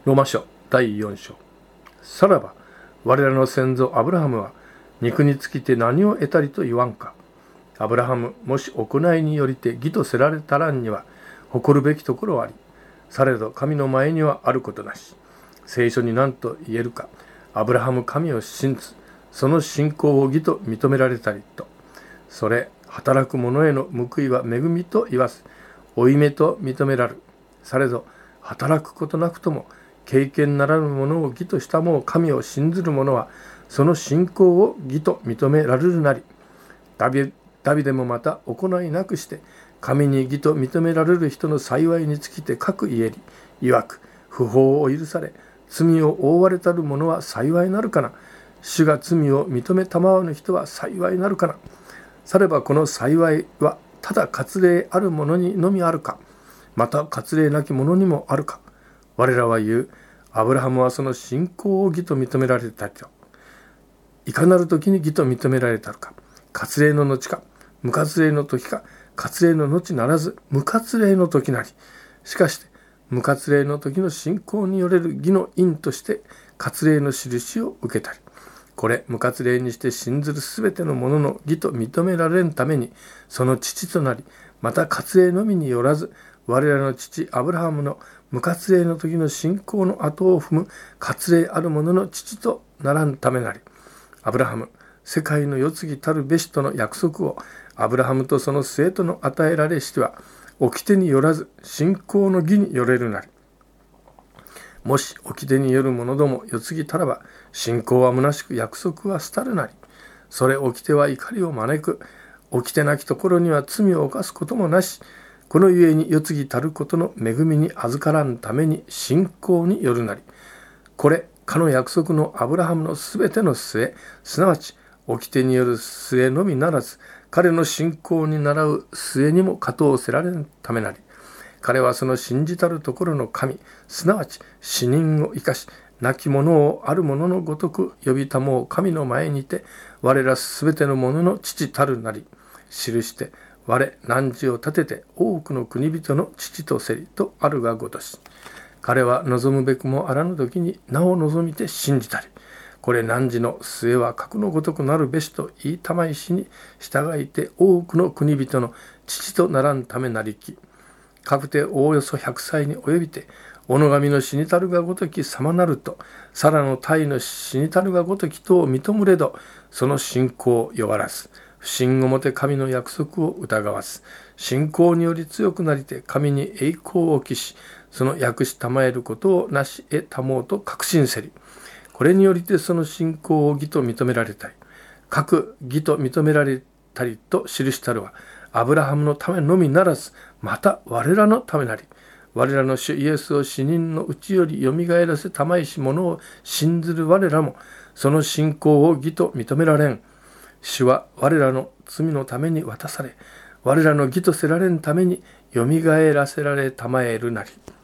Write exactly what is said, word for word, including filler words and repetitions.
ローマ書だいよん章。さらば我らの先祖アブラハムは肉につきて何を得たりと言わんか。アブラハムもし行いによりて義とせられたらんには誇るべきところあり、されど神の前にはあることなし。聖書に何と言えるか。アブラハム神を信ず、その信仰を義と認められたりと。それ働く者への報いは恵みと言わず、負い目と認めらる。されど働くことなくとも経験ならぬものを義としたも神を信ずる者はその信仰を義と認められるなり。ダビダビデもまた行いなくして神に義と認められる人の幸いにつきて各言えり、いわく不法を許され罪を覆われたる者は幸いなるかな。主が罪を認めたまわぬ人は幸いなるかな。さればこの幸いはただ割礼ある者にのみあるか、また割礼なき者にもあるか。我らは言う、アブラハムはその信仰を義と認められたと。いかなる時に義と認められたのか。割礼の後か、無割礼の時か。割礼の後ならず無割礼の時なり。しかして無割礼の時の信仰によれる義の因として割礼の印を受けたり。これ無割礼にして信ずるすべてのものの義と認められんためにその父となり、また割礼のみによらず我らの父アブラハムの無割礼の時の信仰の後を踏む割礼ある者の父とならんためなり。アブラハム世界の世継ぎたるべしとの約束をアブラハムとその末との与えられしては掟によらず信仰の義によれるなり。もし掟による者ども世継ぎたらば信仰は虚しく約束は廃るなり。それ掟は怒りを招く。掟なきところには罪を犯すこともなし。このゆえに世継ぎたることの恵みに預からんために信仰によるなり。これかの約束のアブラハムのすべての末、すなわち掟による末のみならず彼の信仰に倣う末にも加藤せられんためなり。彼はその信じたるところの神、すなわち死人を生かし亡き者をある者のごとく呼びたもう神の前にて我らすべての者の父たるなり。記して我汝を立てて多くの国人の父とせりとあるがごとし。彼は望むべくもあらぬ時になお望みて信じたり。これ汝の末は核のごとくなるべしと言いたまいしに従いて多くの国人の父とならんためなりき。かくておおよそ百歳に及びておの神の死にたるがごとき様なると、さらの体の死にたるがごときとを認むれど、その信仰を弱らす。不信をもて神の約束を疑わす。信仰により強くなりて神に栄光を期し、その訳したまえることをなし得たもうと確信せり。これによりてその信仰を義と認められたり、各義と認められたりと記したるは、アブラハムのためのみならず、また我らのためなり。我らの主イエスを死人のうちよりよみがえらせたまいし者を信ずる我らも、その信仰を義と認められん。主は我らの罪のために渡され、我らの義とせられんためによみがえらせられたまえるなり。